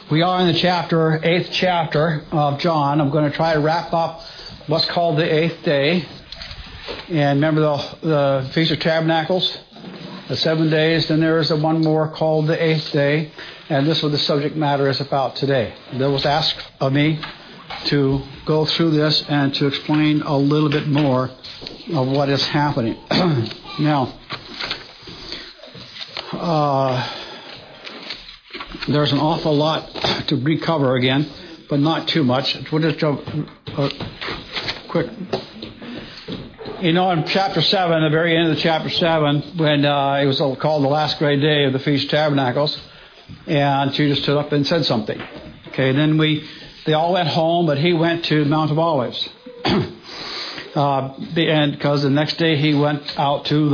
We are in the eighth chapter of John. I'm going to try to wrap up what's called the eighth day. And remember the Feast of Tabernacles, the 7 days. Then there is one more called the eighth day. And this is what the subject matter is about today. That was asked of me to go through this and to explain a little bit more of what is happening. Now, there's an awful lot to recover again, but not too much. We'll just jump quick. You know, in chapter 7, the very end of chapter 7, when it was called the last great day of the Feast of Tabernacles, and Jesus stood up and said something. Okay, then they all went home, but he went to Mount of Olives. Because the next day he went out to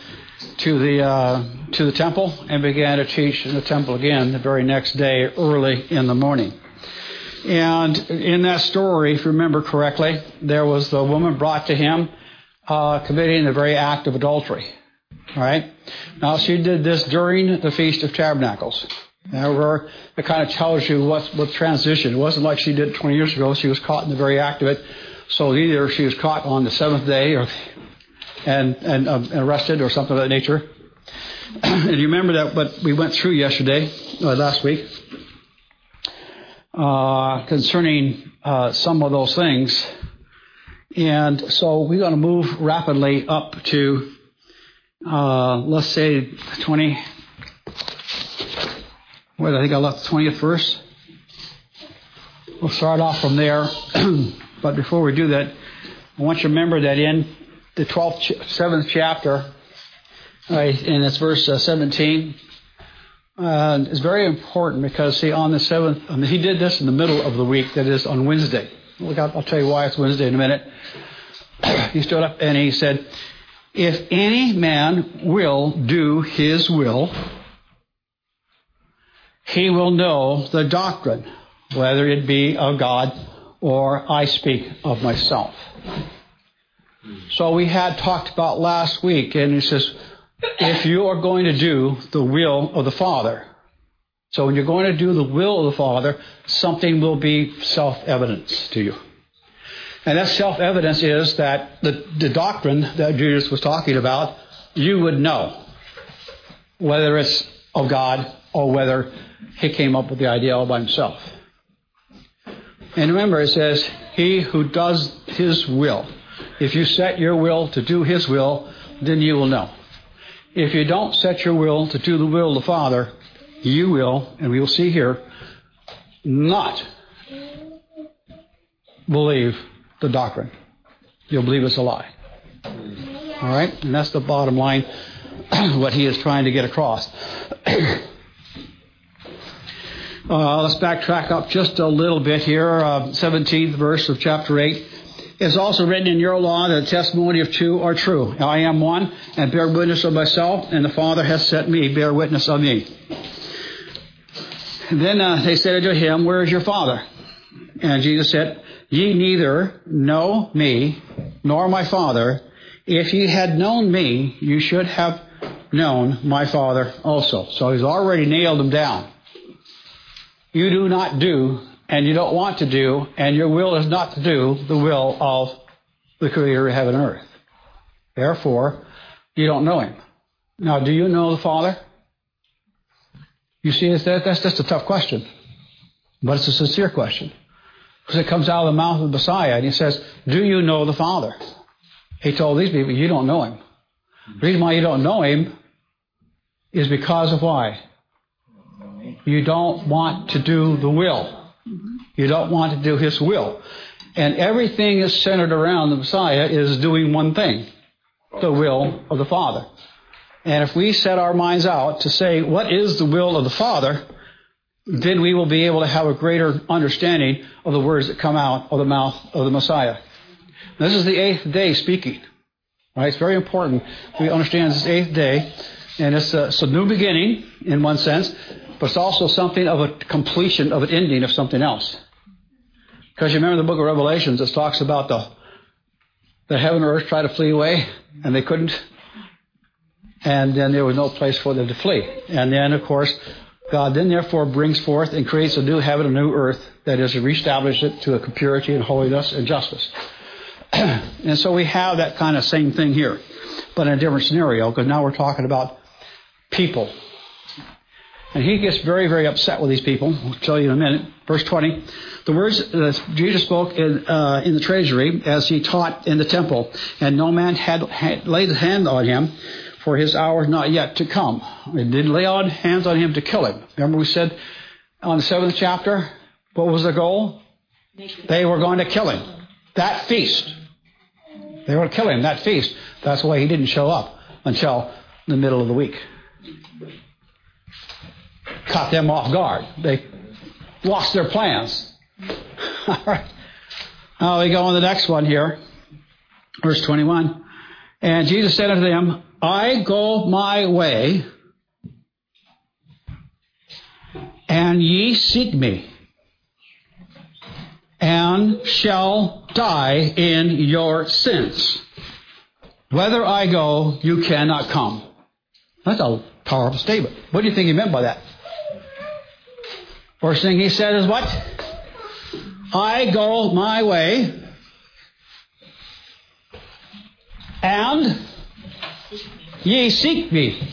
the temple and began to teach in the temple again the very next day early in the morning. And in that story, if you remember correctly, there was the woman brought to him committing the very act of adultery. All right? Now, she did this during the Feast of Tabernacles. Now, it kind of tells you what transition. It wasn't like she did 20 years ago. She was caught in the very act of it. So either she was caught on the seventh day and arrested or something of that nature. And you remember that what we went through last week, concerning some of those things. And so we're going to move rapidly up to, let's say, 20. I think I left the 20th verse. We'll start off from there. But before we do that, I want you to remember that in the 7th chapter, and it's verse 17, is very important because, see, on the 7th, he did this in the middle of the week, that is on Wednesday. I'll tell you why it's Wednesday in a minute. He stood up and he said, "If any man will do his will, he will know the doctrine, whether it be of God or I speak of myself." So we had talked about last week, and he says, if you are going to do the will of the Father, so when you're going to do the will of the Father, something will be self-evidence to you. And that self-evidence is that the doctrine that Jesus was talking about, you would know whether it's of God or whether he came up with the idea all by himself. And remember, it says, he who does his will. If you set your will to do his will, then you will know. If you don't set your will to do the will of the Father, you will, and we will see here, not believe the doctrine. You'll believe it's a lie. All right? And that's the bottom line, what he is trying to get across. Let's backtrack up just a little bit here. 17th verse of chapter 8. It's also written in your law that the testimony of two are true. I am one, and bear witness of myself, and the Father has sent me, bear witness of me. And then they said unto him, where is your Father? And Jesus said, ye neither know me, nor my Father. If ye had known me, you should have known my Father also. So he's already nailed him down. You do not do, and you don't want to do, and your will is not to do the will of the Creator of heaven and earth. Therefore, you don't know him. Now, do you know the Father? You see, that's just a tough question. But it's a sincere question. Because it comes out of the mouth of the Messiah, and he says, do you know the Father? He told these people, you don't know him. The reason why you don't know him is because of why? You don't want to do the will. You don't want to do his will. And everything is centered around the Messiah is doing one thing, the will of the Father. And if we set our minds out to say, what is the will of the Father, then we will be able to have a greater understanding of the words that come out of the mouth of the Messiah. This is the eighth day speaking. Right? It's very important we understand this eighth day. And it's a new beginning in one sense, but it's also something of a completion of an ending of something else. Because you remember the book of Revelations, it talks about the heaven and earth tried to flee away, and they couldn't. And then there was no place for them to flee. And then, of course, God then therefore brings forth and creates a new heaven and a new earth, that is, to reestablish it to a purity and holiness and justice. And so we have that kind of same thing here, but in a different scenario, because now we're talking about people. And he gets very, very upset with these people. I'll tell you in a minute. Verse 20. The words that Jesus spoke in the treasury as he taught in the temple, and no man had laid his hand on him, for his hour not yet to come. They didn't lay on hands on him to kill him. Remember we said on the 7th chapter, what was the goal? They were going to kill him. That feast. They were going to kill him, that feast. That's why he didn't show up until the middle of the week. Caught them off guard. They lost their plans. All right. Now we go on the next one here. Verse 21. And Jesus said unto them, I go my way, and ye seek me, and shall die in your sins. Whither I go, you cannot come. That's a powerful statement. What do you think he meant by that? First thing he said is what? I go my way, and ye seek me.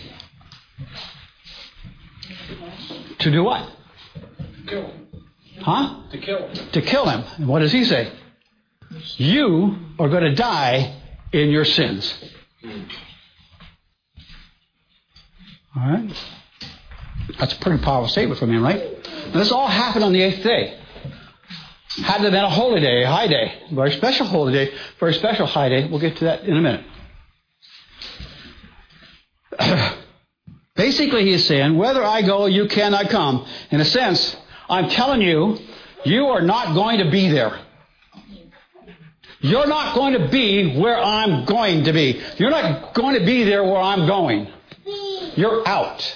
To do what? To kill him. Huh? To kill him. To kill him. And what does he say? You are going to die in your sins. All right? That's a pretty powerful statement from him, right? And this all happened on the 8th day. Had to have been a holy day, a high day, a very special holy day, very special high day. We'll get to that in a minute. Basically, he's saying, whether I go, you cannot come. In a sense, I'm telling you, you are not going to be there. You're not going to be where I'm going to be. You're not going to be there where I'm going. You're out.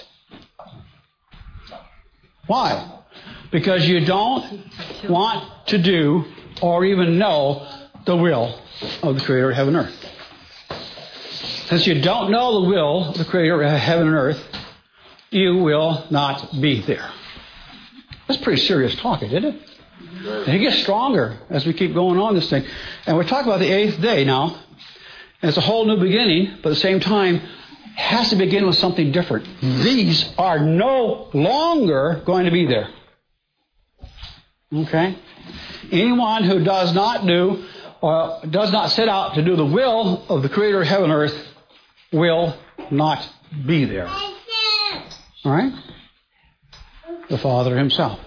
Why? Because you don't want to do or even know the will of the Creator of heaven and earth. Since you don't know the will of the Creator of heaven and earth, you will not be there. That's pretty serious talking, isn't it? And it gets stronger as we keep going on this thing. And we're talking about the 8th day now. And it's a whole new beginning, but at the same time, it has to begin with something different. These are no longer going to be there. Okay? Anyone who does not do or does not set out to do the will of the Creator of heaven and earth will not be there. All right? The Father himself.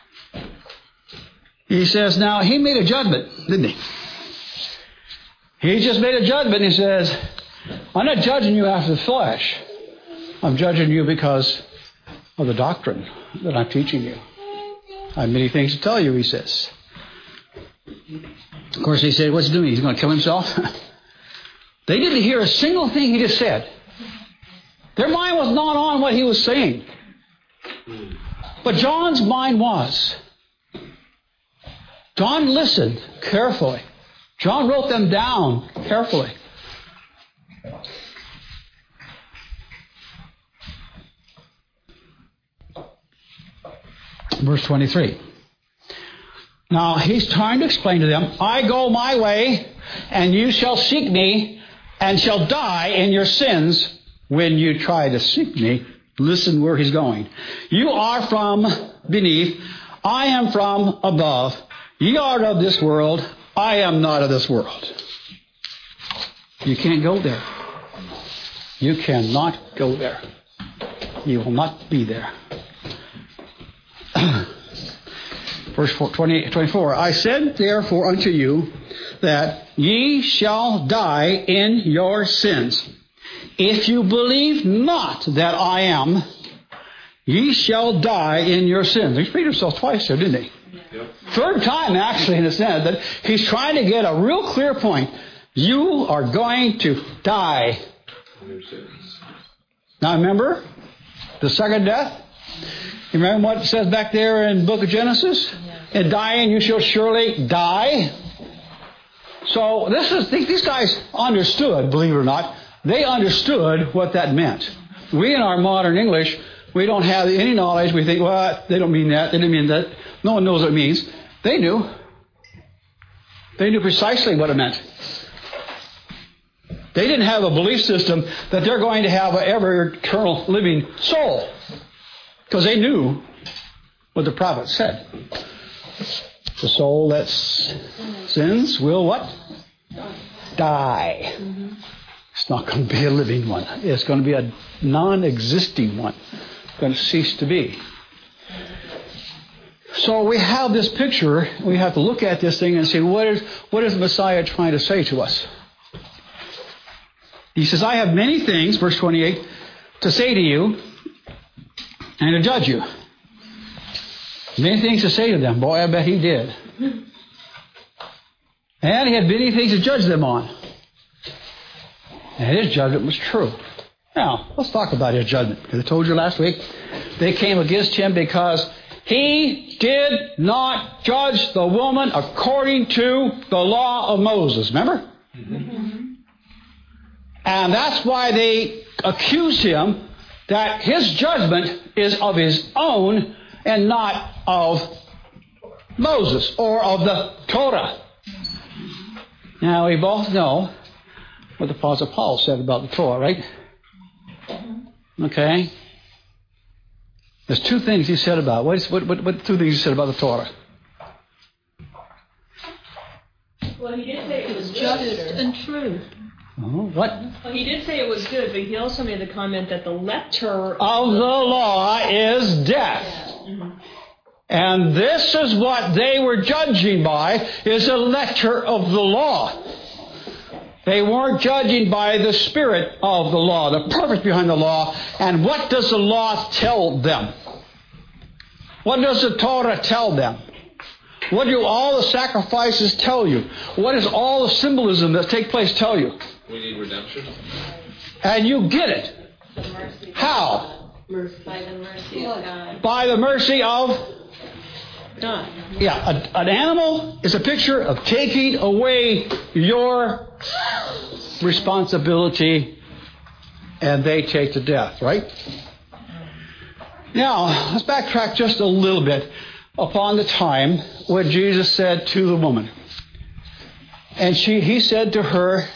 He says, now, he made a judgment, didn't he? He just made a judgment. He says, I'm not judging you after the flesh. I'm judging you because of the doctrine that I'm teaching you. I have many things to tell you, he says. Of course, he said, what's he doing? He's going to kill himself? They didn't hear a single thing he just said. Their mind was not on what he was saying. But John's mind was. John listened carefully. John wrote them down carefully. Verse 23. Now, he's trying to explain to them, I go my way, and you shall seek me, and shall die in your sins when you try to seek me. Listen where he's going. You are from beneath, I am from above. Ye are of this world, I am not of this world. You can't go there. You cannot go there. You will not be there. Verse 24, I said therefore unto you that ye shall die in your sins. If you believe not that I am, ye shall die in your sins. He repeated himself twice there, didn't he? Yep. Third time, actually, in a sense, that he's trying to get a real clear point. You are going to die. Now remember, the second death? You remember what it says back there in the book of Genesis? Yeah. In dying you shall surely die. So these guys understood, believe it or not. They understood what that meant. We in our modern English, we don't have any knowledge. We think, well, they don't mean that. They didn't mean that. No one knows what it means. They knew. They knew precisely what it meant. They didn't have a belief system that they're going to have an ever eternal living soul. Because they knew what the prophet said. The soul that sins will what? Die. It's not going to be a living one. It's going to be a non-existing one. It's going to cease to be. So we have this picture. We have to look at this thing and say, what is the Messiah trying to say to us? He says, I have many things, verse 28, to say to you and to judge you. Many things to say to them. Boy, I bet he did. And he had many things to judge them on. And his judgment was true. Now, let's talk about his judgment. Because I told you last week, they came against him because he did not judge the woman according to the law of Moses. Remember? Mm-hmm. And that's why they accused him that his judgment is of his own and not of Moses or of the Torah. Now, we both know what the Apostle Paul said about the Torah, right? Okay? There's two things he said about it. What two things he said about the Torah? Well, he did say it was just and true. Oh, what? Well, he did say it was good, but he also made the comment that the letter of the law is death. Mm-hmm. And this is what they were judging by, is the letter of the law. They weren't judging by the spirit of the law, the purpose behind the law. And what does the law tell them? What does the Torah tell them? What do all the sacrifices tell you? What does all the symbolism that take place tell you? We need redemption. And you get it. How? By the mercy of God. By the mercy of God. Yeah, an animal is a picture of taking away your responsibility, and they take to death, right? Now, let's backtrack just a little bit upon the time when Jesus said to the woman, and he said to her,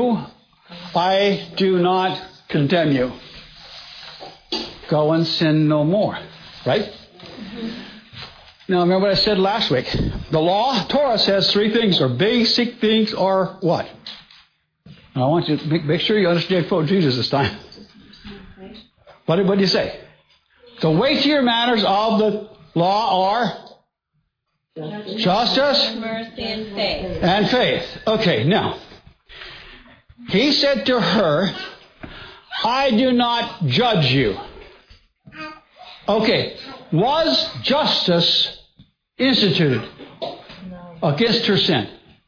I do not condemn you. Go and sin no more. Right? Mm-hmm. Now, remember what I said last week. The law, Torah says three things, or basic things, or what? I want you to make sure you understand quote Jesus this time. What did you say? The weightier matters of the law are justice, mercy, and faith. And faith. Okay, now, he said to her, I do not judge you. Okay, was justice instituted against her sin?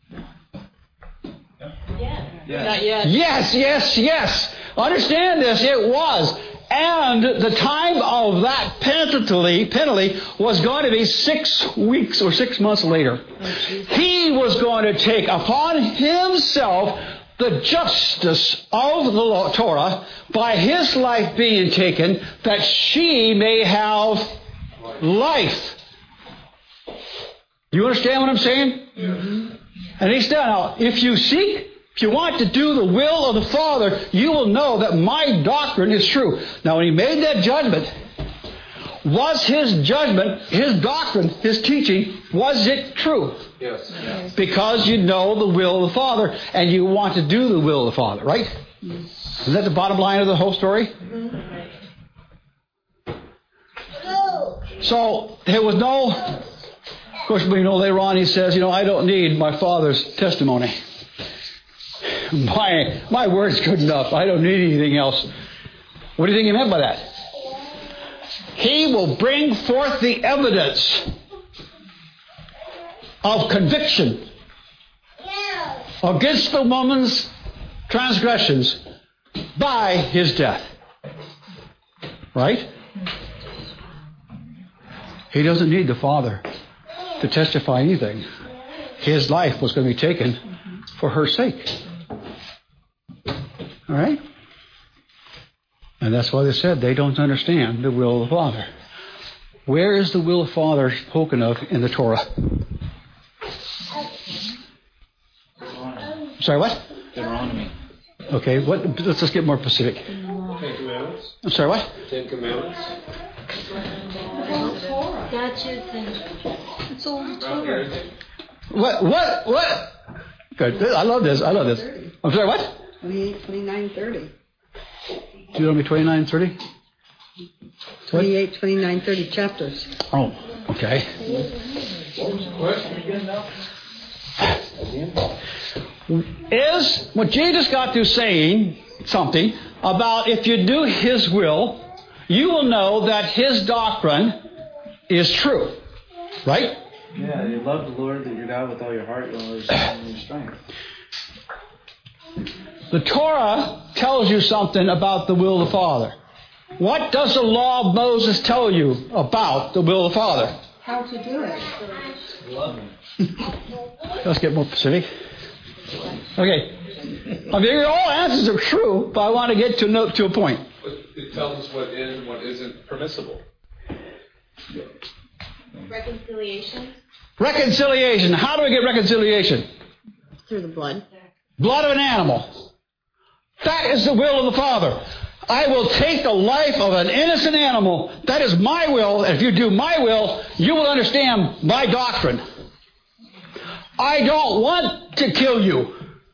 Not yet. Yes. Understand this, it was. And the time of that penalty was going to be 6 weeks or 6 months later. He was going to take upon himself the justice of the law, Torah, by his life being taken, that she may have life. You understand what I'm saying? Mm-hmm. And he said, now, if you want to do the will of the Father, you will know that my doctrine is true. Now, when he made that judgment, was his judgment, his doctrine, his teaching, was it true? Yes. Because you know the will of the Father, and you want to do the will of the Father, right? Isn't that the bottom line of the whole story? So, there was no... Of course, we know later on he says, I don't need my Father's testimony. My word's good enough. I don't need anything else. What do you think he meant by that? He will bring forth the evidence of conviction against the woman's transgressions by his death. Right? He doesn't need the Father to testify anything. His life was going to be taken for her sake. All right? And that's why they said they don't understand the will of the Father. Where is the will of the Father spoken of in the Torah? Sorry, what? Deuteronomy. Okay, let's just get more specific. 10 Commandments. I'm sorry, what? 10 Commandments. Statutes and it's all Torah. What? Good. I love this. I'm sorry, what? 28, 29, 30. Deuteronomy 29, 30? 28, 29, 30 chapters. Oh, okay. What was the question again now? Is what Jesus got through saying something about if you do His will, you will know that His doctrine is true. Right? Yeah, you love the Lord, your God, with all your heart, your understanding, and your strength. The Torah tells you something about the will of the Father. What does the law of Moses tell you about the will of the Father? How to do it. Love Him. Let's get more specific. Okay. I mean, all answers are true, but I want to get to a point. But it tells us what is and what isn't permissible. Reconciliation. Reconciliation. How do we get reconciliation? Through the blood. Blood of an animal. That is the will of the Father. I will take the life of an innocent animal. That is my will. And if you do my will, you will understand my doctrine. I don't want to kill you.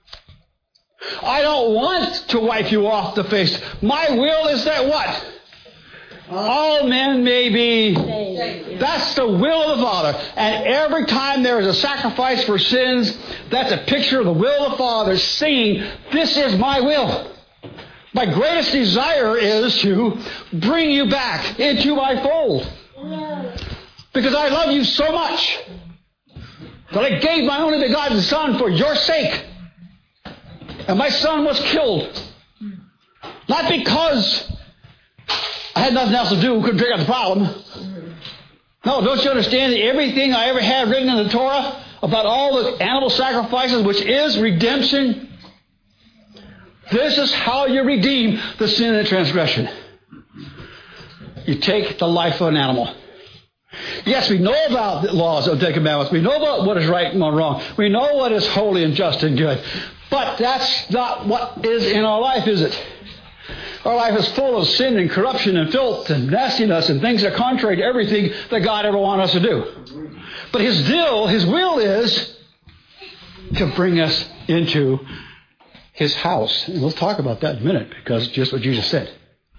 I don't want to wipe you off the face. My will is that what? All men may be. That's the will of the Father. And every time there is a sacrifice for sins, that's a picture of the will of the Father saying, this is my will. My greatest desire is to bring you back into my fold. Because I love you so much that I gave my only begotten Son for your sake. And my son was killed. Not because I had nothing else to do, couldn't figure out the problem. No, don't you understand that everything I ever had written in the Torah about all the animal sacrifices, which is redemption, this is how you redeem the sin and the transgression. You take the life of an animal. Yes, we know about the laws of the Ten Commandments. We know about what is right and what is wrong. We know what is holy and just and good. But that's not what is in our life, is it? Our life is full of sin and corruption and filth and nastiness and things that are contrary to everything that God ever wanted us to do. But His will is to bring us into His house. And we'll talk about that in a minute, because just what Jesus said.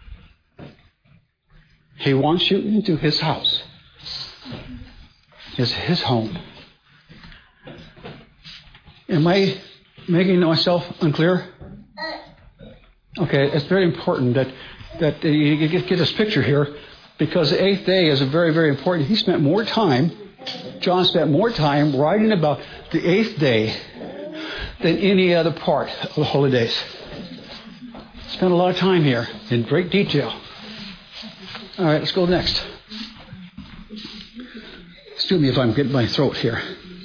He wants you into His house. His home. Am I making myself unclear? Okay, it's very important that you get this picture here, because the eighth day is a very, very important. John spent more time writing about the eighth day than any other part of the holy days. Spent a lot of time here in great detail. All right, let's go next. Excuse me if I'm getting my throat here.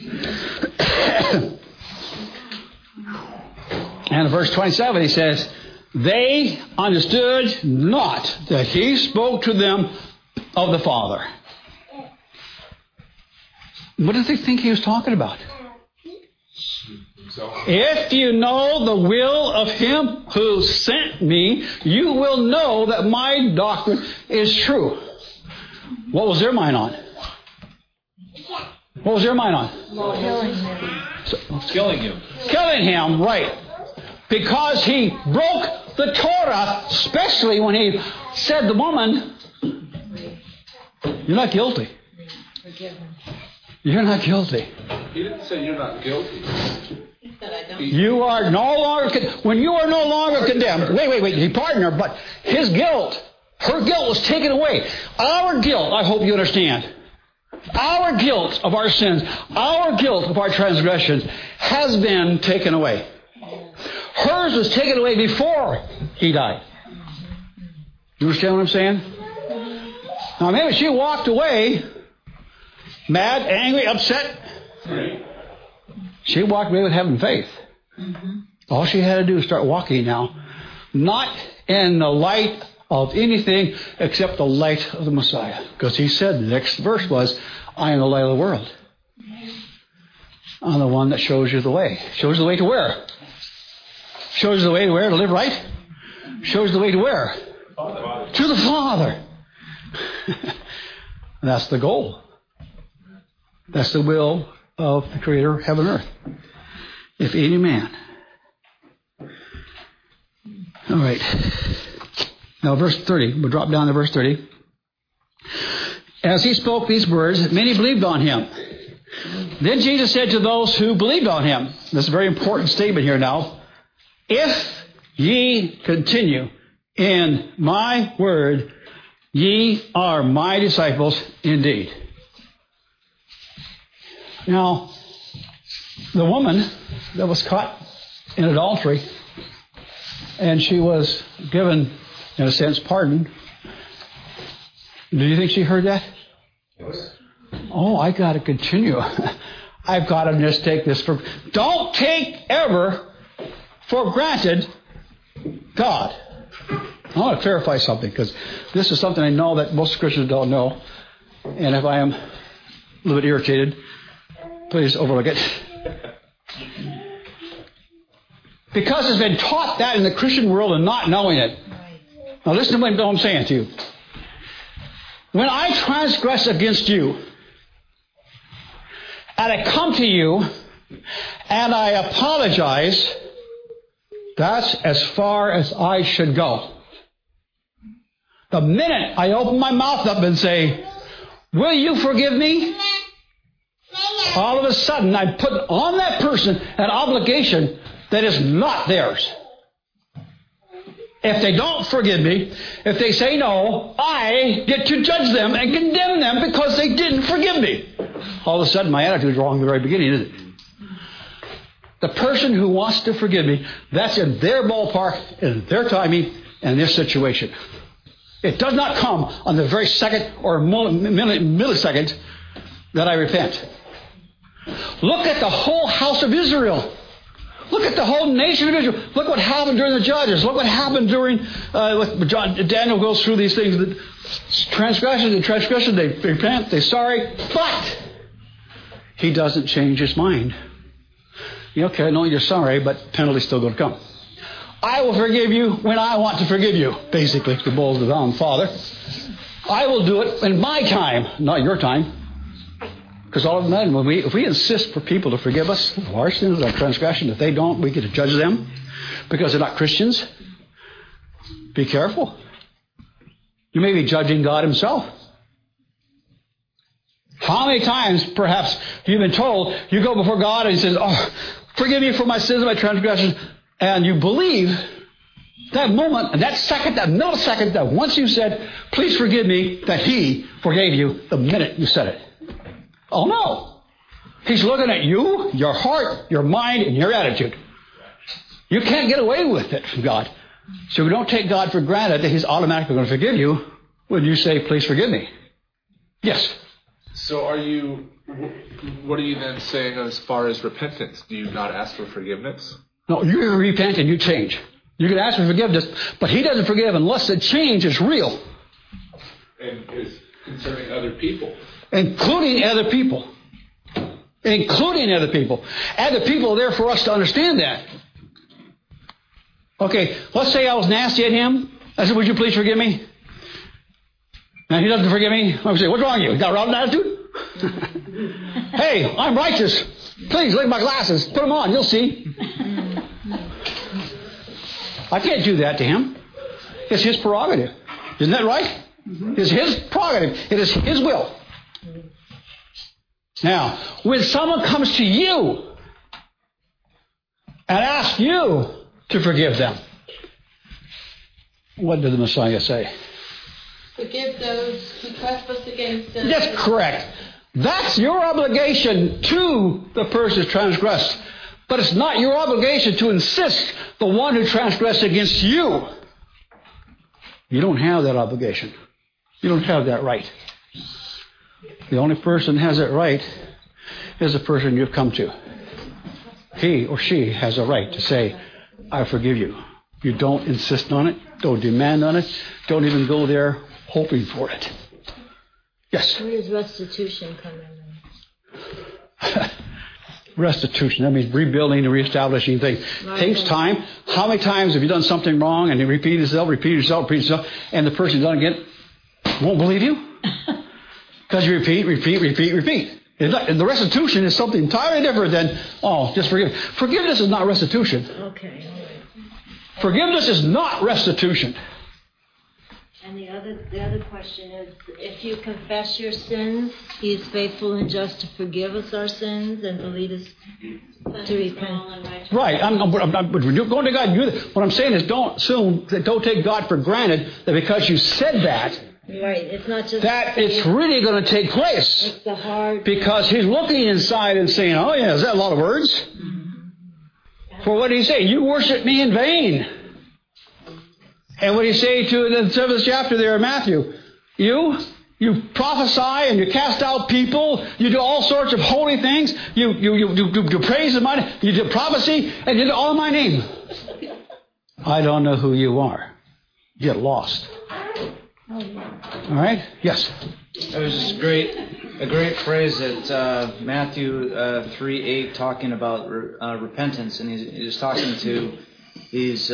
And in verse 27 he says, they understood not that He spoke to them of the Father. What did they think He was talking about? If you know the will of Him who sent me, you will know that my doctrine is true. What was their mind on? What was their mind on? Killing him. Killing him, right. Because he broke the Torah, especially when he said to the woman, you're not guilty. You're not guilty. He didn't say you're not guilty. You are no longer, when you are no longer condemned, wait, he pardoned her, but his guilt, her guilt was taken away. Our guilt, I hope you understand, our guilt of our sins, our guilt of our transgressions has been taken away. Hers was taken away before he died. You understand what I'm saying? Now maybe she walked away mad, angry, upset. She walked away with having faith. All she had to do was start walking now. Not in the light of anything except the light of the Messiah. Because he said, the next verse was, I am the light of the world. I'm the one that shows you the way. Shows the way to where? Shows the way to where? To live right? Shows the way to where? Father. To the Father. That's the goal. That's the will of the Creator of heaven and earth. If any man. All right. Now verse 30. We'll drop down to verse 30. As he spoke these words, many believed on him. Then Jesus said to those who believed on him, this is a very important statement here now, if ye continue in my word, ye are my disciples indeed. Now, the woman that was caught in adultery, and she was given, in a sense, pardon. Do you think she heard that? Yes. Oh, I got to continue. I've got to just take this for... Don't take ever for granted God. I want to clarify something, because this is something I know that most Christians don't know. And if I am a little bit irritated, please overlook it. Because it's been taught that in the Christian world and not knowing it. Now listen to what I'm saying to you. When I transgress against you, and I come to you, and I apologize, that's as far as I should go. The minute I open my mouth up and say, will you forgive me? All of a sudden, I put on that person an obligation that is not theirs. If they don't forgive me, if they say no, I get to judge them and condemn them because they didn't forgive me. All of a sudden, my attitude is wrong in the very beginning, isn't it? The person who wants to forgive me, that's in their ballpark, in their timing, and their situation. It does not come on the very second or millisecond that I repent. Look at the whole house of Israel. Look at the whole nation of Israel. Look what happened during the Judges. Look what happened during... Daniel goes through these things. The transgression, they repent, they're sorry. But he doesn't change his mind. Okay, I know you're sorry, but penalty's still going to come. I will forgive you when I want to forgive you. Basically, it boils down, Father. I will do it in my time, not your time. Because all of a sudden, if we insist for people to forgive us of our sins, our transgression, if they don't, we get to judge them because they're not Christians. Be careful. You may be judging God himself. How many times, perhaps, you've been told, you go before God and he says, oh, forgive me for my sins and my transgressions, and you believe that moment, and that second, that millisecond, that once you said, please forgive me, that he forgave you the minute you said it. Oh, no. He's looking at you, your heart, your mind, and your attitude. You can't get away with it from God. So we don't take God for granted that he's automatically going to forgive you when you say, please forgive me. Yes. So what are you then saying as far as repentance? Do you not ask for forgiveness? No, you repent and you change. You can ask for forgiveness, but he doesn't forgive unless the change is real. And is concerning other people. Including other people. Including other people. Other people are there for us to understand that. Okay, let's say I was nasty at him. I said, would you please forgive me? And he doesn't forgive me. I would say, what's wrong with you? You got a rotten attitude? Hey, I'm righteous. Please, look at my glasses. Put them on. You'll see. I can't do that to him. It's his prerogative. Isn't that right? It's his prerogative. It is his will. Now, when someone comes to you and asks you to forgive them, what did the Messiah say? Forgive those who trespass against us. That's correct. That's your obligation to the person who transgressed. But it's not your obligation to insist the one who transgressed against you. You don't have that obligation. You don't have that right. The only person who has that right is the person you've come to. He or she has a right to say, I forgive you. You don't insist on it. Don't demand on it. Don't even go there hoping for it. Yes? Where does restitution come in? Restitution. That means rebuilding and reestablishing things. Right. Takes time. How many times have you done something wrong and you repeat yourself, and the person done again won't believe you? Because you repeat. And the restitution is something entirely different than, just forgive. Forgiveness is not restitution. Okay, all right. Forgiveness is not restitution. And the other question is, if you confess your sins, He is faithful and just to forgive us our sins and to lead us to repent. Right. I'm going to God. What I'm saying is, don't take God for granted that because you said that. Right. It's not just that it's really going to take place. It's the hard. Because He's looking inside and saying, "Oh yeah, is that a lot of words?" Mm-hmm. For what did He say? You worship me in vain. And what did He say to in the 7th chapter there in Matthew? You prophesy and you cast out people. You do all sorts of holy things. You praise in my name. You do prophecy and you do all in my name. I don't know who you are. Get lost. All right? Yes. That was just a great phrase that Matthew 3:8 talking about repentance, and he's talking to these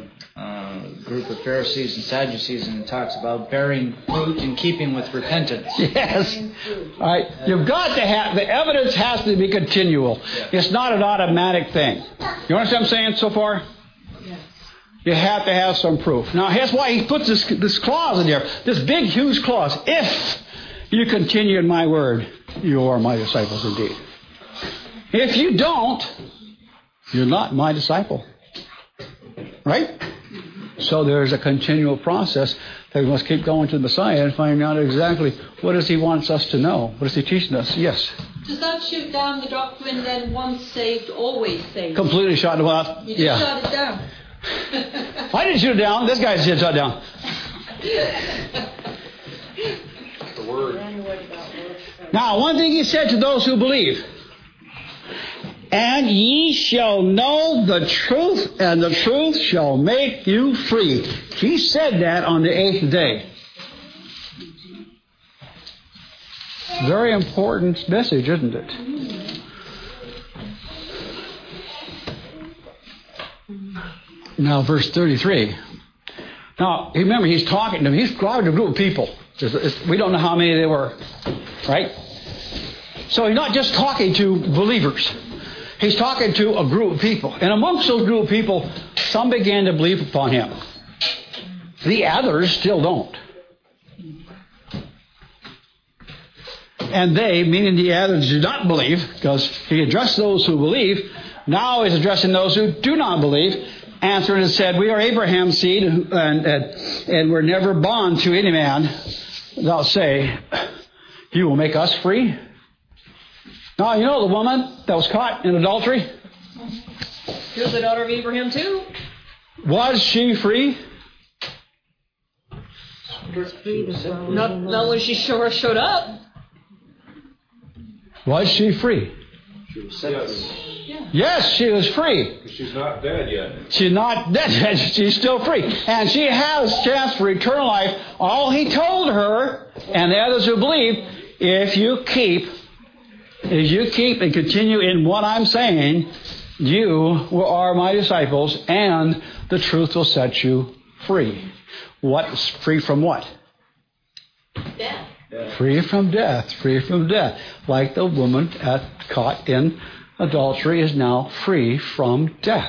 group of Pharisees and Sadducees, and it talks about bearing fruit in keeping with repentance. Yes. All right. You've got to have, the evidence has to be continual. It's not an automatic thing. You understand what I'm saying so far? Yes. You have to have some proof. Now, here's why He puts this clause in there. This big, huge clause. If you continue in my word, you are my disciples indeed. If you don't, you're not my disciple. Right? So there's a continual process that we must keep going to the Messiah and finding out exactly what does He wants us to know. What is He teaching us? Yes. Does that shoot down the doctrine then once saved, always saved? Completely shot it down. You just shot it down. I didn't shoot it down. This guy shot it down. The word. Now, one thing He said to those who believe. And ye shall know the truth, and the truth shall make you free. He said that on the 8th day. Very important message, isn't it? Now, verse 33. Now, remember, He's talking to them. He's talking to a group of people. We don't know how many they were. Right? So He's not just talking to believers. He's talking to a group of people. And amongst those group of people, some began to believe upon Him. The others still don't. And they, meaning the others, do not believe, because He addressed those who believe. Now He's addressing those who do not believe. Answered and said, we are Abraham's seed, and we're never bond to any man. Thou say, you will make us free? Now, you know the woman that was caught in adultery? She was the daughter of Abraham too. Was she free? Not when she showed up. Was she free? She was set free. Yes, she was free. She's not dead yet. She's not dead. She's still free. And she has a chance for eternal life. All He told her, and the others who believe, if you keep and continue in what I'm saying, you are my disciples, and the truth will set you free. What? Free from what? Death. Free from death. Free from death. Like the woman caught in adultery is now free from death.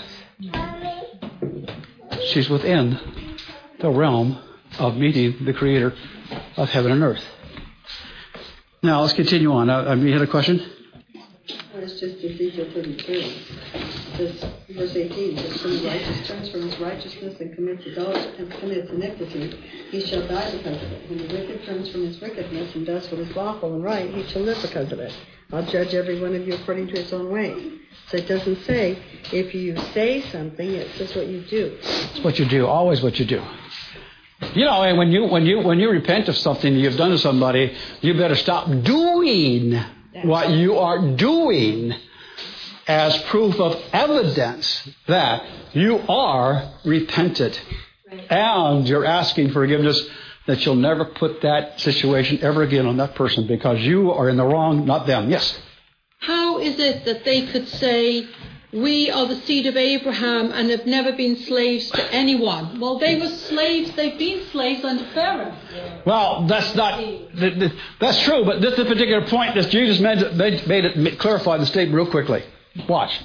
She's within the realm of meeting the Creator of heaven and earth. Now, let's continue on. You had a question? It's just Ezekiel 32. This verse 18 says, when the righteous turns from his righteousness and commits iniquity, he shall die because of it. When the wicked turns from his wickedness and does what is lawful and right, he shall live because of it. I'll judge every one of you according to his own way. So it doesn't say if you say something, it says what you do. It's what you do, always what you do. You know, and when you repent of something you've done to somebody, you better stop doing what you are doing as proof of evidence that you are repented. And you're asking forgiveness that you'll never put that situation ever again on that person because you are in the wrong, not them. Yes? How is it that they could say, we are the seed of Abraham and have never been slaves to anyone? Well, they were slaves. They've been slaves under Pharaoh. Well, that's not, that's true, but this is a particular point that Jesus made it clarify the statement real quickly. Watch.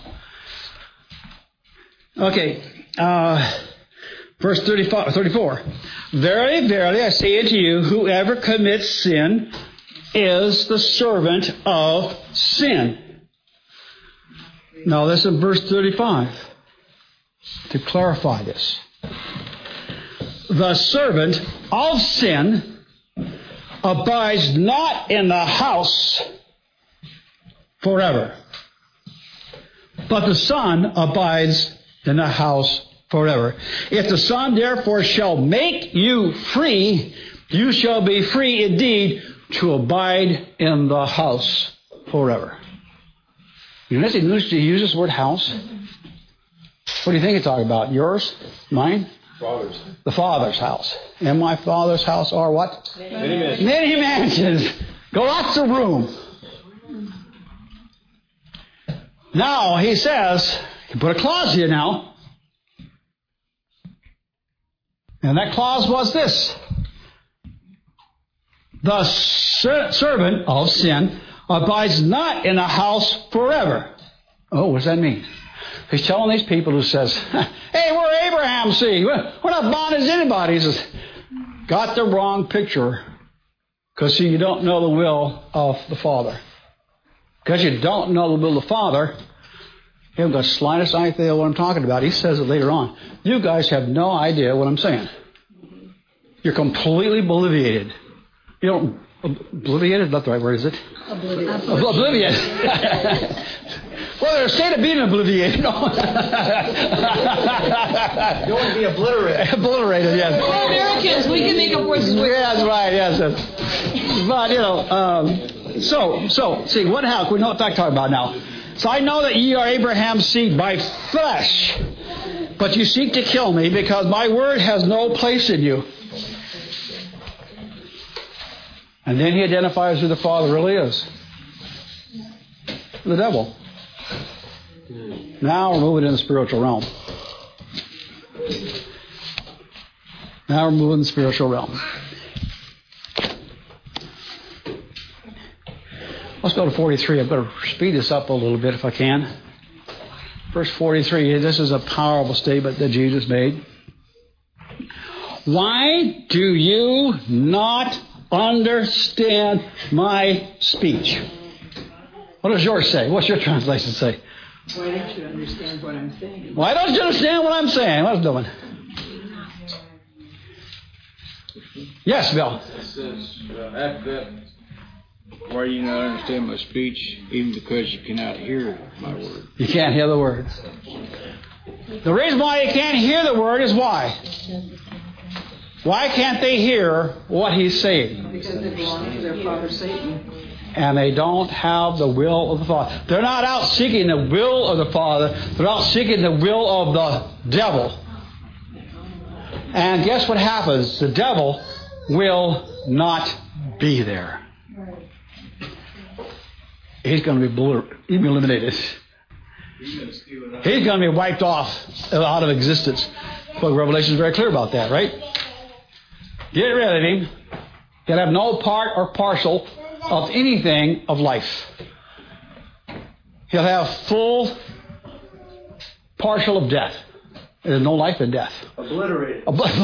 Okay, verse 34. Verily, verily, I say unto you, whoever commits sin is the servant of sin. Now, this is verse 35 to clarify this. The servant of sin abides not in the house forever, but the Son abides in the house forever. If the Son therefore shall make you free, you shall be free indeed to abide in the house forever. You notice he uses the word house? What do you think he's talking about? Yours? Mine? Father's. The Father's house. In my Father's house are what? Many mansions. Lots of room. Now, he says, he put a clause here now. And that clause was this. The servant of sin abides not in a house forever. Oh, what does that mean? He's telling these people who says, hey, we're Abraham's seed. We're not bonded to anybody. He says, got the wrong picture. Because, see, you don't know the will of the Father. Because you don't know the will of the Father, you haven't got the slightest idea what I'm talking about. He says it later on. You guys have no idea what I'm saying. You're completely obliviated. You don't... Obliviated? Not the right word, is it? Oblivious. Well, there's a state of being obliviated. No. You want to be obliterated. Obliterated, yes. We're Americans. We can make up words. Yeah, that's right, yes. But, you know, so, see, what happened? We know what I'm talking about now. So I know that ye are Abraham's seed by flesh, but you seek to kill me because my word has no place in you. And then he identifies who the Father really is. The devil. Now we're moving in the spiritual realm. Let's go to 43. I better speed this up a little bit if I can. Verse 43. This is a powerful statement that Jesus made. Why do you not understand my speech? What does yours say? What's your translation say? Why don't you understand what I'm saying? Why don't you understand what I'm saying? What's it doing? Yes, Bill. It says, after that, why do you not understand my speech, even because you cannot hear my word? You can't hear the word. The reason why you can't hear the word is why? Why can't they hear what he's saying? Because they belong to their father Satan. And they don't have the will of the Father. They're not out seeking the will of the Father. They're out seeking the will of the devil. And guess what happens? The devil will not be there. He's going to be eliminated. He's going to be wiped off out of existence. But Revelation is very clear about that, right? Get rid of him. He'll have no part or parcel of anything of life. He'll have full partial of death. There's no life in death. Obliterated.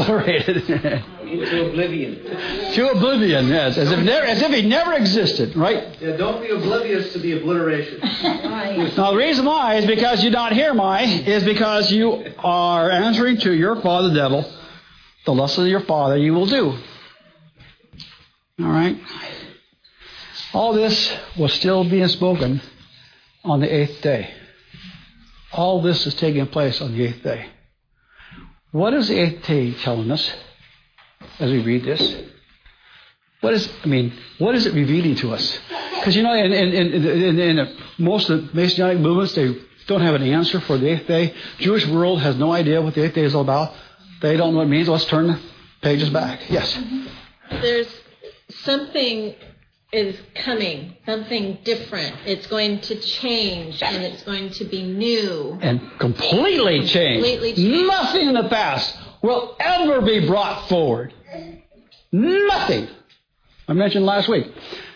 Into oblivion. To oblivion, yes. As if he never existed, right? Yeah, don't be oblivious to the obliteration. Now, the reason why is because you don't hear is because you are answering to your father, the devil. The lust of your father you will do. All right? All this was still being spoken on the 8th day. All this is taking place on the 8th day. What is the 8th day telling us as we read this? What is it revealing to us? Because, you know, in most of the Masonic movements, they don't have an answer for the 8th day. Jewish world has no idea what the 8th day is all about. They don't know what it means. Let's turn the pages back. Yes. There's something is coming, something different. It's going to change, and it's going to be new. And completely changed. Completely changed. Nothing in the past will ever be brought forward. Nothing. I mentioned last week.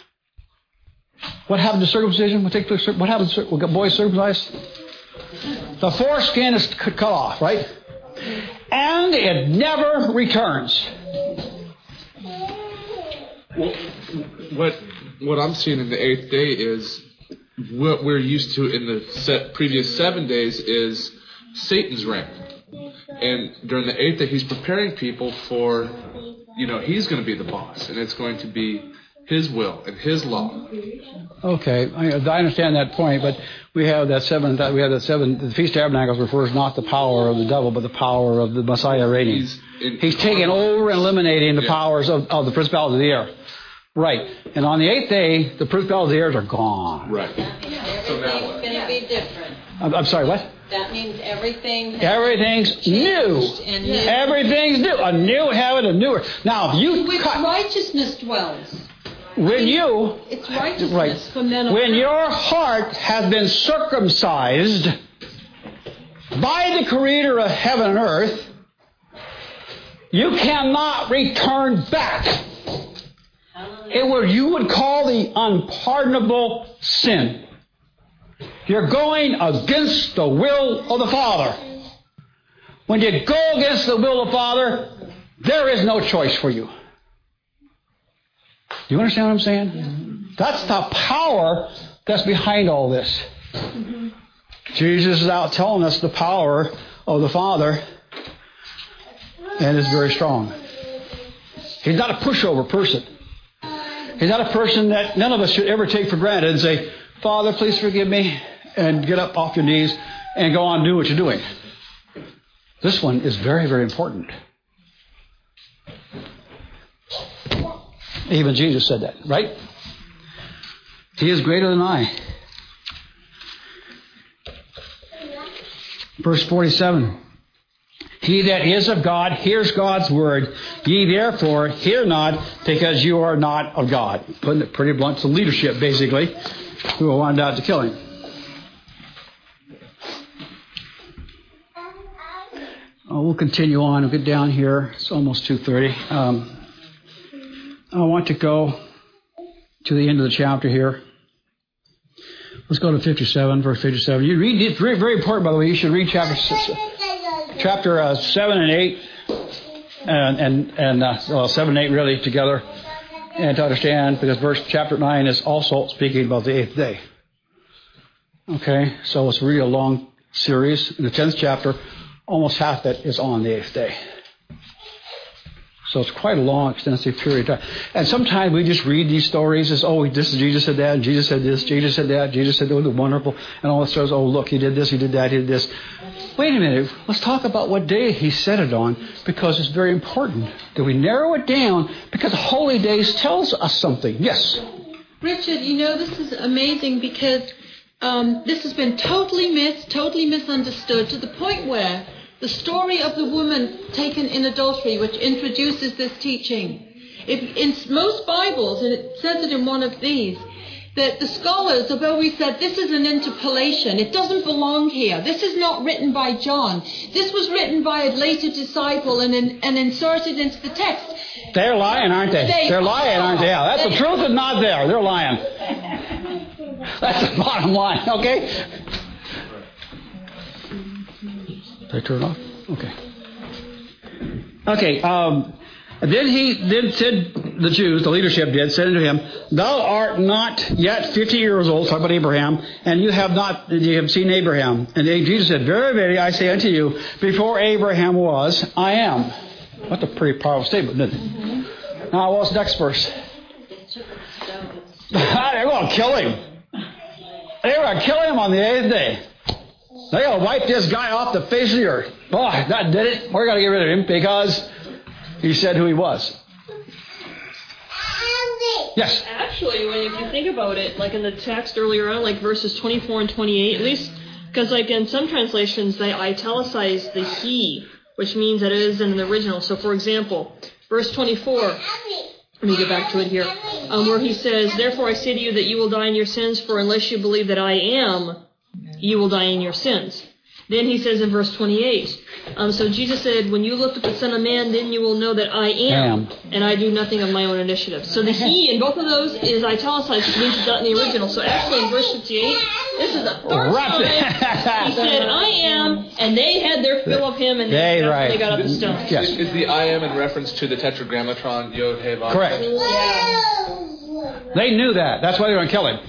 What happened to circumcision? What happened to boys circumcised? The foreskin is cut off, right? And it never returns. Well, what I'm seeing in the 8th day is what we're used to in the previous 7 days is Satan's reign. And during the 8th day, he's preparing people for, he's going to be the boss. And it's going to be his will and his law. Okay, I understand that point, but we have that seven. The Feast of Tabernacles refers not the power of the devil, but the power of the Messiah reigning. He's taking over and eliminating the powers of the principalities of the air. Right. And on the 8th day, the principalities of the air are gone. Right. Everything's going to be different. I'm sorry, what? That means everything's new. And new. Everything's new. A new heaven, a new earth. Now, if you which righteousness dwells. It's righteousness right. from then on. When your heart has been circumcised by the Creator of heaven and earth, you cannot return back. You would call the unpardonable sin. You're going against the will of the Father. When you go against the will of the Father, there is no choice for you. Do you understand what I'm saying? That's the power that's behind all this. Jesus is out telling us the power of the Father, and it's very strong. He's not a pushover person. He's not a person that none of us should ever take for granted and say, Father, please forgive me, and get up off your knees and go on and do what you're doing. This one is very, very important. Even Jesus said that, right? He is greater than I. Verse 47. He that is of God hears God's word. Ye therefore hear not, because you are not of God. Putting it pretty blunt, to leadership, basically, who wanted out to kill him. We'll continue on. We'll get down here. It's almost 2:30. I want to go to the end of the chapter here. Let's go to 57, verse 57. You read it's very, very important, by the way. You should read chapter 7 and 8, and 7 and 8 really together, and to understand, because chapter 9 is also speaking about the 8th day. Okay, so it's really a long series. In the 10th chapter, almost half that is on the 8th day. So it's quite a long, extensive period of time. And sometimes we just read these stories as, this is Jesus said that, and Jesus said this, Jesus said that, Jesus said that was wonderful, and all this says, look, he did this, he did that, he did this. Wait a minute, let's talk about what day he said it on, because it's very important that we narrow it down, because Holy Days tells us something. Yes? Richard, this is amazing, because this has been totally misunderstood, to the point where the story of the woman taken in adultery, which introduces this teaching. In most Bibles, and it says it in one of these, that the scholars have always said this is an interpolation. It doesn't belong here. This is not written by John. This was written by a later disciple and inserted into the text. They're lying, aren't they? They're lying, aren't they? Yeah, that's the truth is not there. They're lying. That's the bottom line, okay? Did I turn it off? Okay. Then said the Jews, the leadership said unto him, Thou art not yet 50 years old, talking about Abraham, and you have seen Abraham. And Jesus said, Very, very, I say unto you, before Abraham was, I am. That's a pretty powerful statement, isn't it? Now, what's the next verse? They're going to kill him. They were going to kill him on the 8th day. They're going to wipe this guy off the face of the earth. Boy, that did it. We're going to get rid of him because he said who he was. Yes? Actually, if you think about it, like in the text earlier on, like verses 24 and 28, at least, because like in some translations they italicize the he, which means that it is in the original. So, for example, verse 24, let me get back to it here, where he says, "Therefore I say to you that you will die in your sins, for unless you believe that I am, you will die in your sins." Then he says in verse 28, so Jesus said, "When you look at the Son of Man, then you will know that I am, and I do nothing of my own initiative." So the he in both of those is italicized, which means it's not in the original. So actually in verse 58, this is the third time he said, "I am," and they had their fill of him, and they got up the stone. Yes. Is the I am in reference to the Tetragrammaton, Yod, He, Vav? Correct. Yeah. They knew that. That's why they were going to kill him.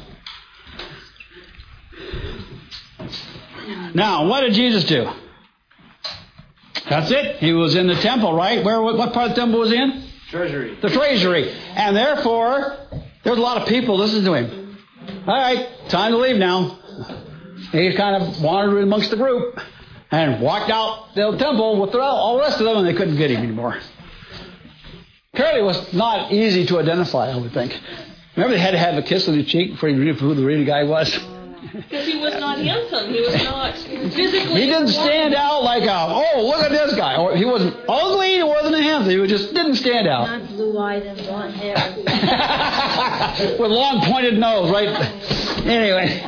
Now, what did Jesus do? That's it. He was in the temple, right? What part of the temple was he in? Treasury. The treasury. And therefore, there was a lot of people listening to him. All right, time to leave now. He kind of wandered amongst the group and walked out the temple with all the rest of them, and they couldn't get him anymore. Apparently it was not easy to identify, I would think. Remember they had to have a kiss on the cheek before you knew who the real guy was? Because he was not handsome. He was not physically... He didn't stand out like look at this guy. Or he wasn't ugly, he wasn't handsome. He just didn't stand out. Not blue-eyed and blonde hair. With long pointed nose, right? Anyway.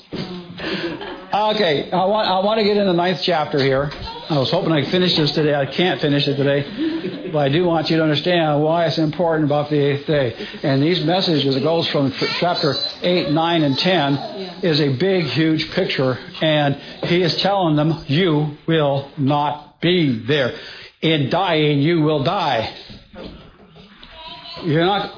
Okay, I want to get in the 9th chapter here. I was hoping I could finish this today. I can't finish it today. But I do want you to understand why it's important about the 8th day. And these messages, it goes from chapter 8, 9, and 10, is a big, huge picture. And he is telling them, you will not be there. In dying, you will die. You're not...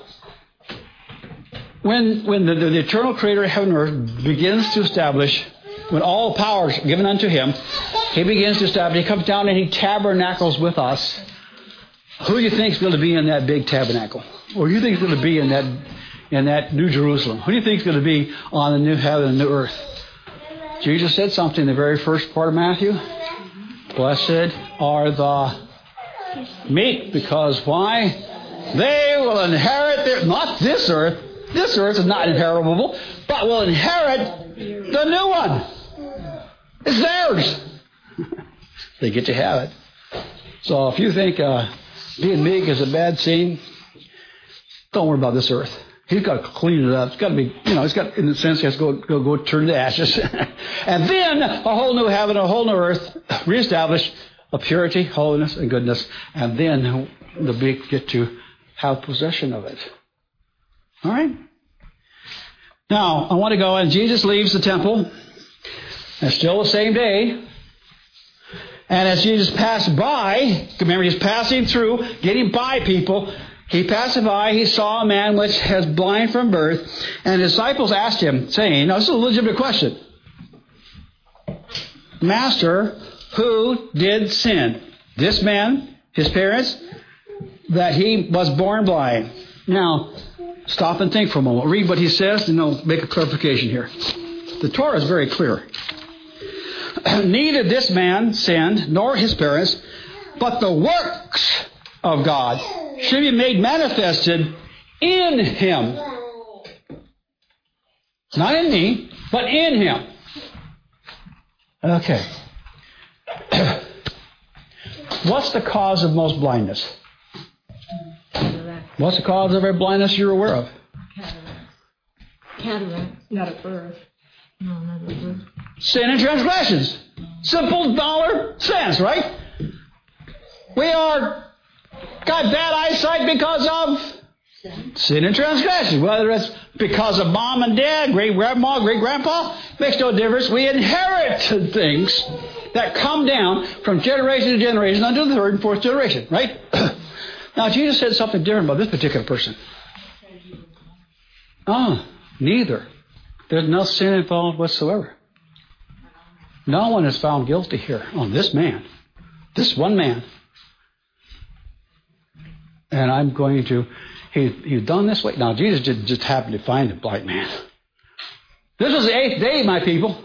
When the eternal creator of heaven and earth begins to establish, when all power is given unto him, he begins to establish, he comes down and he tabernacles with us. Who do you think is going to be in that big tabernacle? Or who do you think is going to be in that New Jerusalem? Who do you think is going to be on the new heaven and new earth? Jesus said something in the very first part of Matthew. Blessed are the meek, because why? They will inherit not this earth. This earth is not inheritable, but will inherit the new one. It's theirs. They get to have it. So if you think being meek is a bad scene, don't worry about this earth. He's got to clean it up. It's got to be, it's got, in a sense, he has to go turn to ashes. And then a whole new heaven, a whole new earth, reestablish a purity, holiness, and goodness. And then the meek get to have possession of it. All right? Now, I want to go, and Jesus leaves the temple. It's still the same day. And as Jesus passed by, remember he's passing through, getting by people. He passed by, he saw a man which was blind from birth. And his disciples asked him, saying, now this is a legitimate question. Master, who did sin? This man, his parents, that he was born blind? Now, stop and think for a moment. Read what he says and I'll make a clarification here. The Torah is very clear. Neither this man sinned, nor his parents, but the works of God should be made manifested in him. Not in me, but in him. Okay. What's the cause of most blindness? What's the cause of every blindness you're aware of? Cataract. Not at birth. No, not at birth. Sin and transgressions. Simple $1 right? We got bad eyesight because of sin and transgression. Whether it's because of mom and dad, great grandma, great grandpa, makes no difference. We inherit things that come down from generation to generation unto the 3rd and 4th generation, right? Now, Jesus said something different about this particular person. Neither. There's no sin involved whatsoever. No one is found guilty here on this man. This one man. And I'm going to... He's done this way. Now, Jesus didn't just happen to find a blind man. This was the 8th day, my people.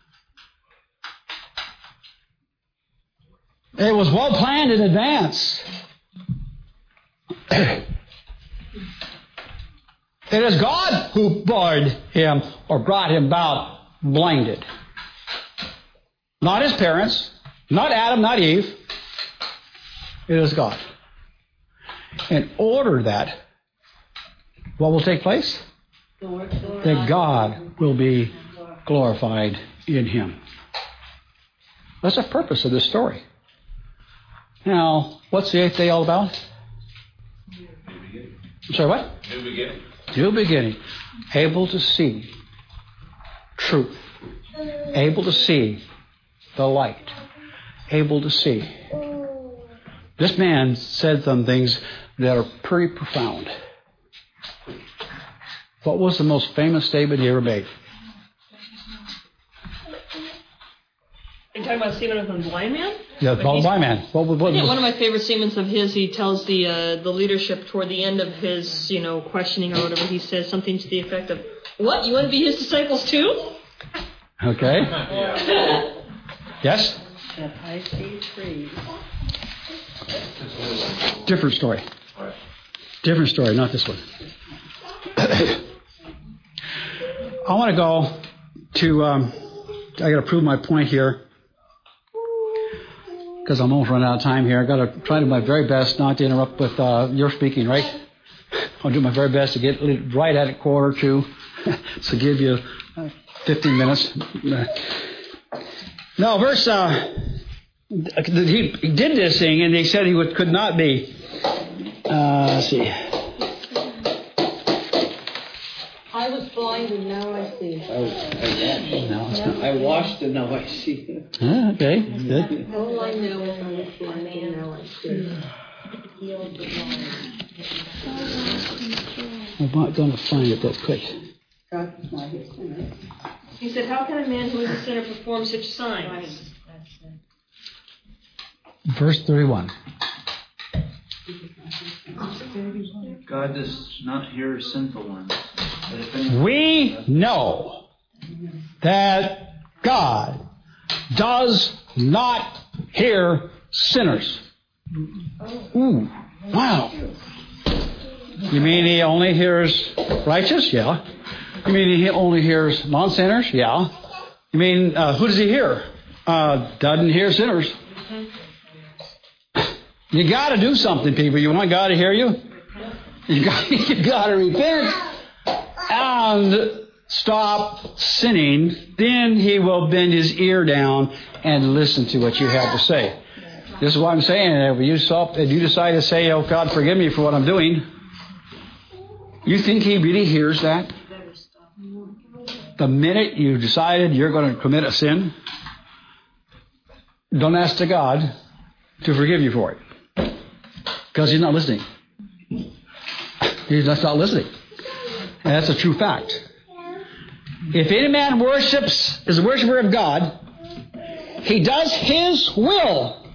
It was well planned in advance. It is God who born him or brought him about blinded. Not his parents, not Adam, not Eve. It is God. In order that, what will take place? That God will be glorified in him. That's the purpose of this story. Now, what's the 8th day all about? I'm sorry, what? New beginning. New beginning. Able to see truth. Able to see the light. Able to see. This man said some things that are pretty profound. What was the most famous statement he ever made? Are you talking about Stephen of the blind man? Yeah, the blind man. What one of my favorite statements of his, he tells the leadership toward the end of his, questioning or whatever, he says something to the effect of, "What, you want to be his disciples too?" Okay. Yes? That I see trees. Different story. Different story, not this one. I want to go to, I got to prove my point here, because I'm almost running out of time here. I got to try to do my very best not to interrupt with your speaking, right? I'll do my very best to get right at 1:45, so give you 15 minutes. No, verse, he did this thing, and they said he could not be. Let's see. I was blind and now I see. I watched and now I see. Okay, good. All I know is I was blind and now I see. I'm not going to find it that quick. God is not his sinner. He said, "How can a man who is a sinner perform such signs?" Verse 31. God does not hear sinful ones. We know that God does not hear sinners. Ooh, wow. You mean he only hears righteous? Yeah. You mean he only hears non-sinners? Yeah. You mean, who does he hear? Doesn't hear sinners. You got to do something, people. You want God to hear you? You got to repent and stop sinning. Then he will bend his ear down and listen to what you have to say. This is what I'm saying. If you decide to say, "Oh, God, forgive me for what I'm doing," you think he really hears that? The minute you decided you're going to commit a sin, don't ask the God to forgive you for it. Because he's not listening. He's just not listening. And that's a true fact. If any man is a worshiper of God, he does his will.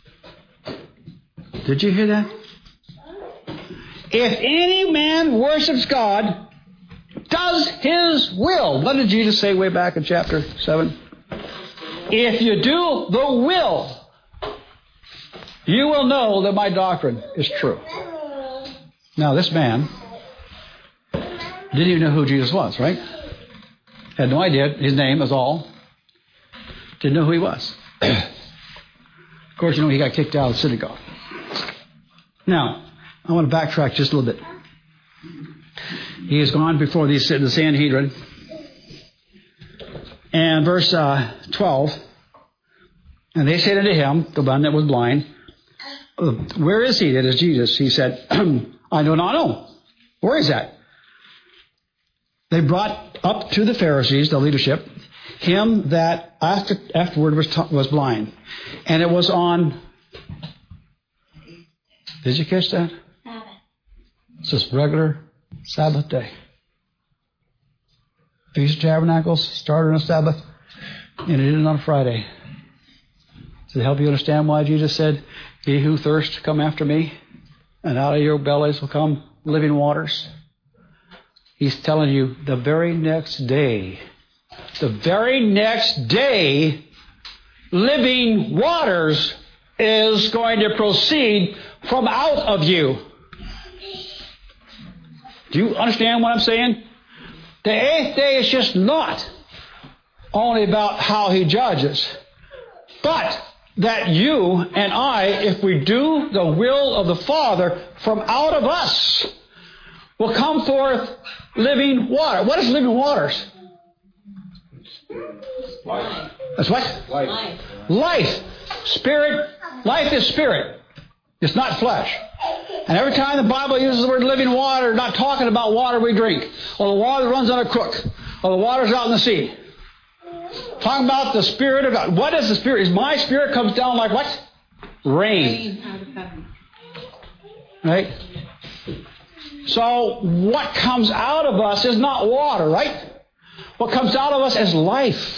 Did you hear that? If any man worships God, does his will. What did Jesus say way back in chapter 7? If you do the will, you will know that my doctrine is true. Now, this man didn't even know who Jesus was, right? Had no idea. His name is all. Didn't know who he was. Of course, he got kicked out of the synagogue. Now, I want to backtrack just a little bit. He has gone before the Sanhedrin. And verse 12, and they said unto him, the one that was blind, "Where is he that is Jesus?" He said, "I do not know." Where is that? They brought up to the Pharisees, the leadership, him that afterward was blind. And it was on... Did you catch that? Sabbath. It's just regular Sabbath day. Feast of Tabernacles started on a Sabbath, and it ended on a Friday. To help you understand why Jesus said, "He who thirsts, come after me, and out of your bellies will come living waters." He's telling you the very next day, living waters is going to proceed from out of you. Do you understand what I'm saying? The 8th day is just not only about how he judges, but that you and I, if we do the will of the Father, from out of us will come forth living water. What is living waters? Life. That's what? Life. Life. Spirit. Life is spirit. It's not flesh. And every time the Bible uses the word living water, not talking about water we drink, or the water that runs on a crook, or the water's out in the sea. Talking about the Spirit of God. What is the Spirit? My Spirit comes down like what? Rain. Out of heaven. Right? So what comes out of us is not water, right? What comes out of us is life.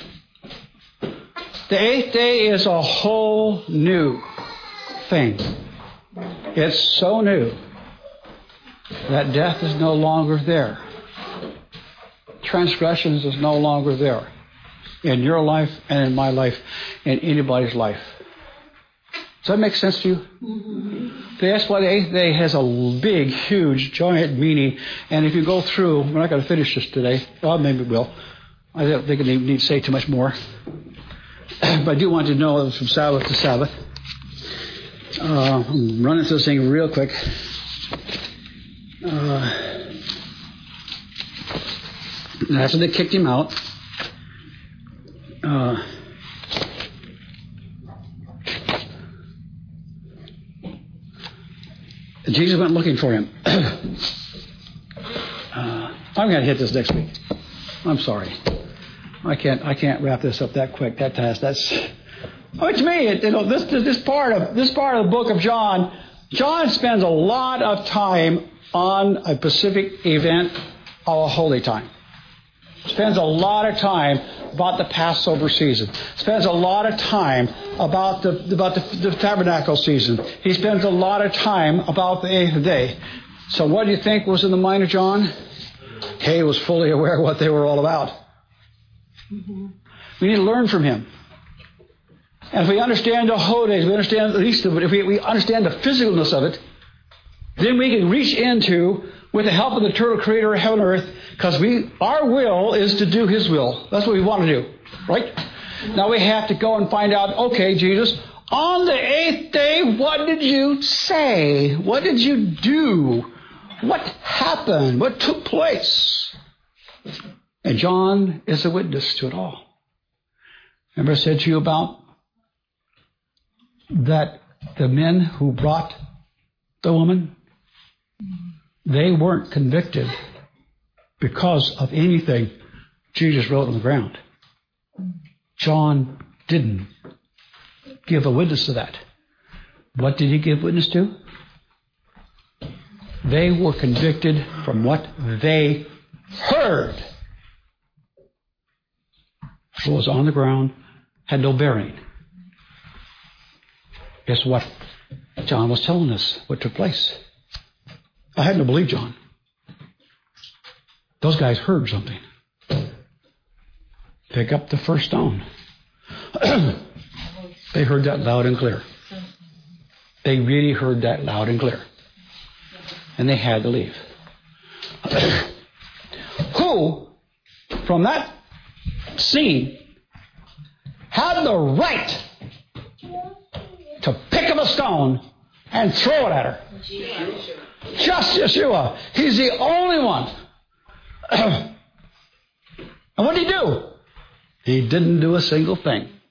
The 8th day is a whole new thing. It's so new that death is no longer there. Transgressions is no longer there. In your life and in my life, in anybody's life. Does that make sense to you? Mm-hmm. That's why the 8th day has a big, huge, giant meaning. And if you go through, we're not going to finish this today. Well, maybe we will. I don't think I need to say too much more. But I do want you to know it was from Sabbath to Sabbath. I'm running through this thing real quick. After they kicked him out, Jesus went looking for him. I'm going to hit this next week. I'm sorry. I can't wrap this up that quick. That fast. That's to me. This part of the book of John. John spends a lot of time on a specific event of a holy time. Spends a lot of time about the Passover season. Spends a lot of time about the tabernacle season. He spends a lot of time about the 8th day. So what do you think was in the mind of John? He was fully aware of what they were all about. Mm-hmm. We need to learn from him. And if we understand the holy days, we understand at least if we understand the physicalness of it, then we can reach into, with the help of the eternal Creator of heaven and earth, because our will is to do His will. That's what we want to do, right? Now we have to go and find out, okay, Jesus, on the 8th day, what did you say? What did you do? What happened? What took place? And John is a witness to it all. Remember I said to you about that the men who brought the woman, they weren't convicted because of anything Jesus wrote on the ground. John didn't give a witness to that. What did he give witness to? They were convicted from what they heard. What was on the ground had no bearing. Guess what? John was telling us what took place. I had to believe John. Those guys heard something. Pick up the first stone. They heard that loud and clear. They really heard that loud and clear. And they had to leave. Who, from that scene, had the right to pick up a stone and throw it at her? Just Yeshua. He's the only one. And what did he do? He didn't do a single thing.